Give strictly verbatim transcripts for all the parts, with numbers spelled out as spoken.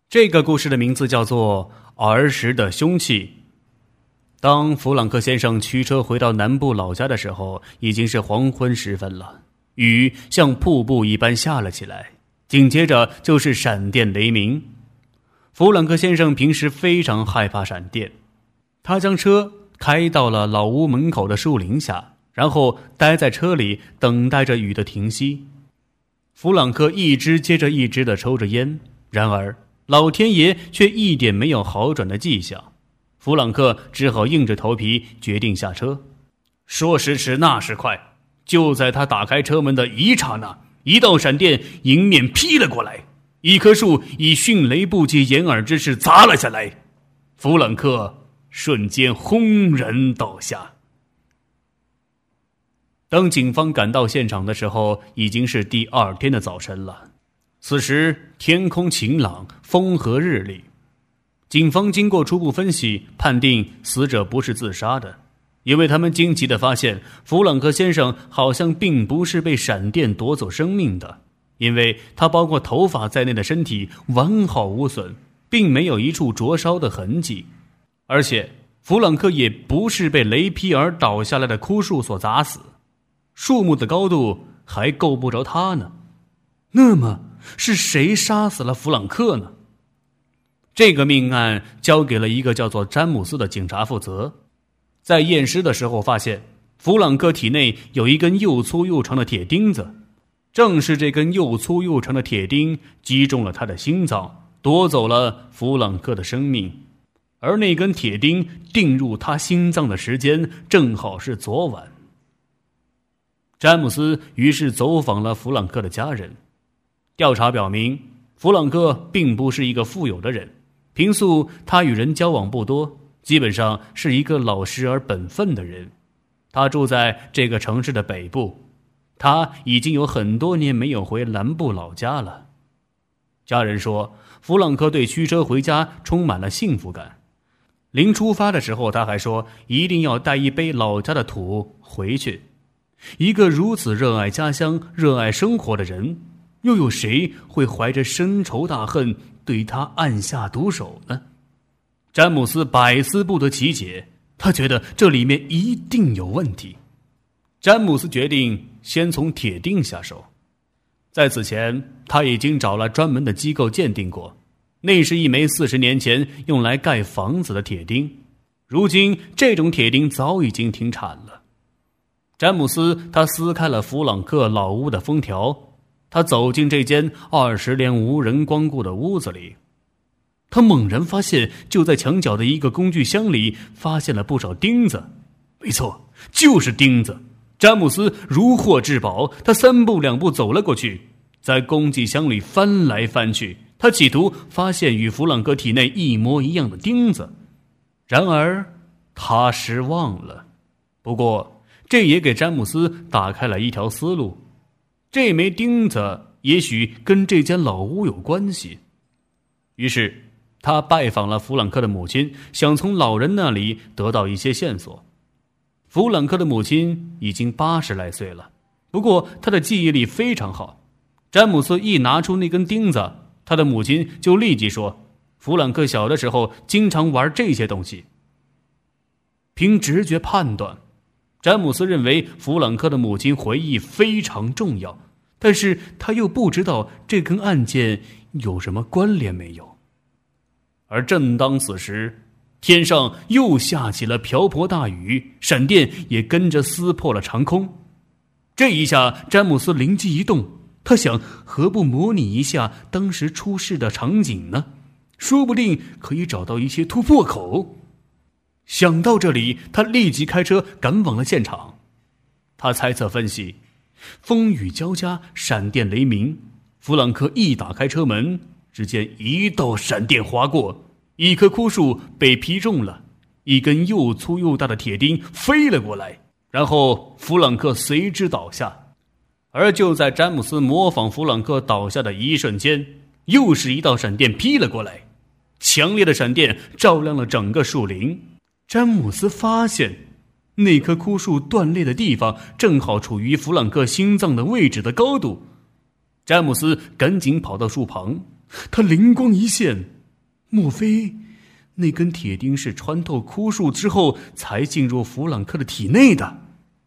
这个故事的名字叫做儿时的凶器。当弗朗克先生驱车回到南部老家的时候，已经是黄昏时分了，雨像瀑布一般下了起来，紧接着就是闪电雷鸣。弗朗克先生平时非常害怕闪电，他将车开到了老屋门口的树林下，然后待在车里等待着雨的停息。弗朗克一支接着一支地抽着烟，然而老天爷却一点没有好转的迹象。弗朗克只好硬着头皮决定下车。说时迟那时快，就在他打开车门的一刹那，一道闪电迎面劈了过来，一棵树以迅雷不及掩耳之势砸了下来，弗朗克瞬间轰然倒下。当警方赶到现场的时候，已经是第二天的早晨了。此时天空晴朗，风和日丽。警方经过初步分析，判定死者不是自杀的，因为他们惊奇地发现弗朗克先生好像并不是被闪电夺走生命的，因为他包括头发在内的身体完好无损，并没有一处灼烧的痕迹。而且弗朗克也不是被雷劈而倒下来的枯树所砸死，树木的高度还够不着他呢。那么是谁杀死了弗朗克呢？这个命案交给了一个叫做詹姆斯的警察负责。在验尸的时候发现，弗朗克体内有一根又粗又长的铁钉子，正是这根又粗又长的铁钉击中了他的心脏，夺走了弗朗克的生命。而那根铁钉钉入他心脏的时间正好是昨晚。詹姆斯于是走访了弗朗克的家人。调查表明，弗朗克并不是一个富有的人，平素他与人交往不多，基本上是一个老实而本分的人。他住在这个城市的北部，他已经有很多年没有回南部老家了。家人说，弗朗克对驱车回家充满了幸福感。临出发的时候，他还说一定要带一杯老家的土回去。一个如此热爱家乡、热爱生活的人，又有谁会怀着深仇大恨对他暗下毒手呢？詹姆斯百思不得其解，他觉得这里面一定有问题。詹姆斯决定先从铁钉下手。在此前，他已经找了专门的机构鉴定过，那是一枚四十年前用来盖房子的铁钉，如今这种铁钉早已经停产了。詹姆斯他撕开了弗朗克老屋的封条，他走进这间二十年无人光顾的屋子里，他猛然发现就在墙角的一个工具箱里发现了不少钉子。没错，就是钉子。詹姆斯如获至宝，他三步两步走了过去，在工具箱里翻来翻去，他企图发现与弗朗克体内一模一样的钉子。然而他失望了。不过这也给詹姆斯打开了一条思路，这枚钉子也许跟这间老屋有关系。于是他拜访了弗朗克的母亲，想从老人那里得到一些线索。弗朗克的母亲已经八十来岁了，不过他的记忆力非常好。詹姆斯一拿出那根钉子，他的母亲就立即说，弗朗克小的时候经常玩这些东西。凭直觉判断，詹姆斯认为弗朗克的母亲回忆非常重要，但是他又不知道这跟案件有什么关联没有。而正当此时，天上又下起了瓢泼大雨，闪电也跟着撕破了长空。这一下詹姆斯灵机一动，他想何不模拟一下当时出事的场景呢？说不定可以找到一些突破口。想到这里，他立即开车赶往了现场。他猜测分析，风雨交加，闪电雷鸣，弗朗克一打开车门，只见一道闪电划过，一棵枯树被劈中了，一根又粗又大的铁钉飞了过来，然后弗朗克随之倒下。而就在詹姆斯模仿弗朗克倒下的一瞬间，又是一道闪电劈了过来，强烈的闪电照亮了整个树林。詹姆斯发现那棵枯树断裂的地方正好处于弗朗克心脏的位置的高度。詹姆斯赶紧跑到树旁，他灵光一现， 莫非那根铁钉是穿透枯树之后才进入弗朗克的体内的？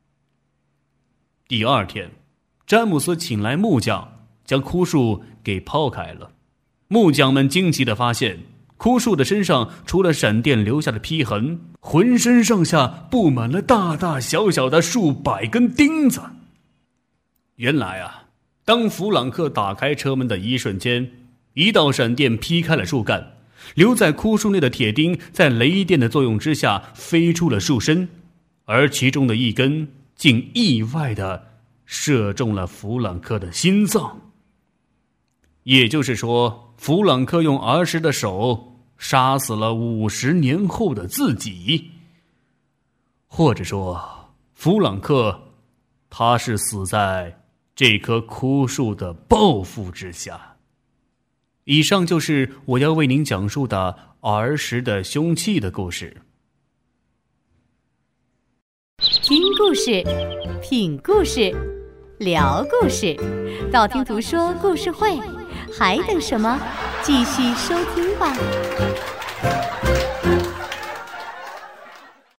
第二天，詹姆斯请来木匠，将枯树给抛开了。木匠们惊奇地发现，枯树的身上除了闪电留下的劈痕，浑身上下布满了大大小小的数百根钉子。原来啊，当弗朗克打开车门的一瞬间，一道闪电劈开了树干，留在枯树内的铁钉在雷电的作用之下飞出了树身，而其中的一根竟意外地射中了弗朗克的心脏。也就是说，弗朗克用儿时的手杀死了五十年后的自己。或者说，弗朗克他是死在这棵枯树的报复之下。以上就是我要为您讲述的儿时的凶器的故事。 听故事，品故事，聊故事，道听途说故事会，还等什么？继续收听吧。